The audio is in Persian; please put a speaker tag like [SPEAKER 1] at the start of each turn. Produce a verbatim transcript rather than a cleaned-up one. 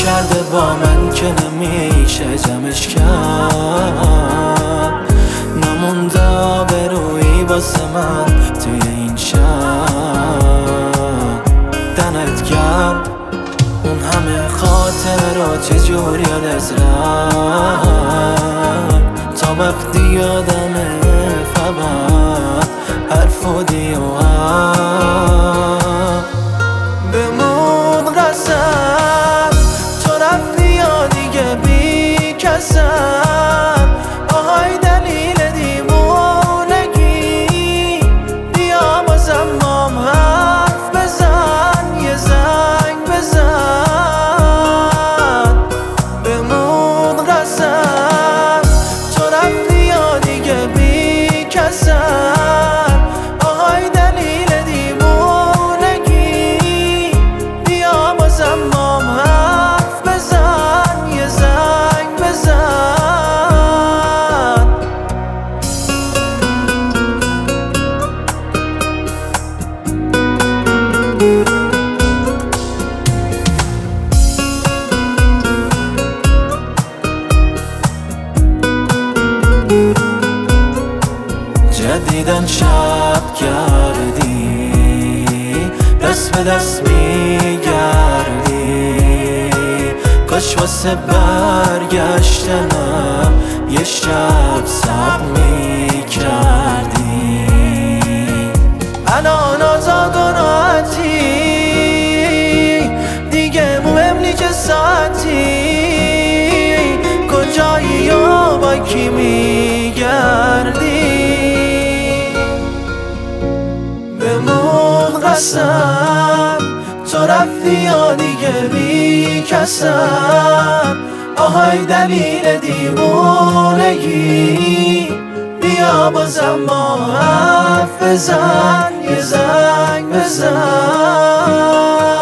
[SPEAKER 1] کرده با من که نمیشه جمعش کرد. نمونده آبرویی واسه من توی این شهر. دمت گرم اون همه خاطر رو چجور یادت رفت. تا وقتی یادمه فقط حرف و دی و هم بمون قسم. تو رفتی یا دیگه بی کسم. آهای دلیل دیوونگی بیا بازم مام حرف بزن. یه زنگ بزن بمون قسم. تو رفتی یا دیگه بی کسم. آهای دلیل دیوونگی بیا بازم مام حرف بزن. یه زنگ بزن. جدیدن شب کردی دست به دست میگردی. کاش واسه برگشتنم یه شب صبر میکردی. الان آزاد و راحتی دیگه مهم نی چه ساعتی. کجایی و با کی میگردی. قسم تو رفتی یا دیگه بی کسم. آهای دلیل دیوونگی بیا بازم ما حرف بزن. یه زنگ بزن.